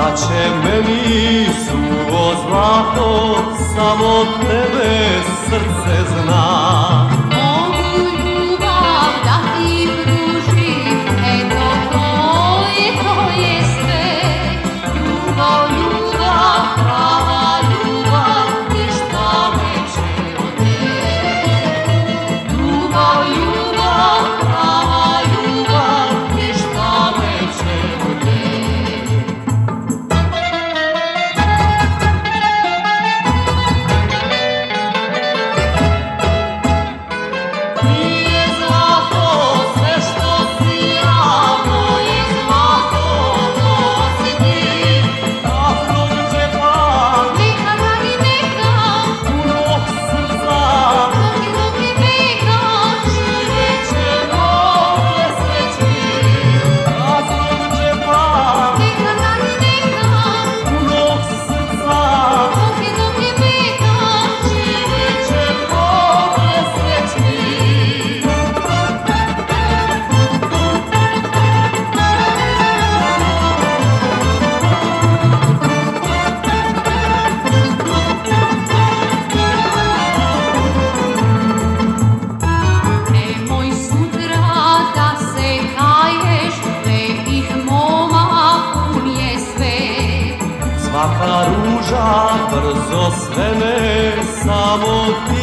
Plaće meni suvo zlato, samo tebe srce zna. Mogu ljubav da ti pružim, eto to je sve. Ljubav, ljubav, prava ljubav, ništa veće od te. Ljubav, ljubav, prava ljubav, ništa veće od te. Svaka ruža brzo svene, samo ti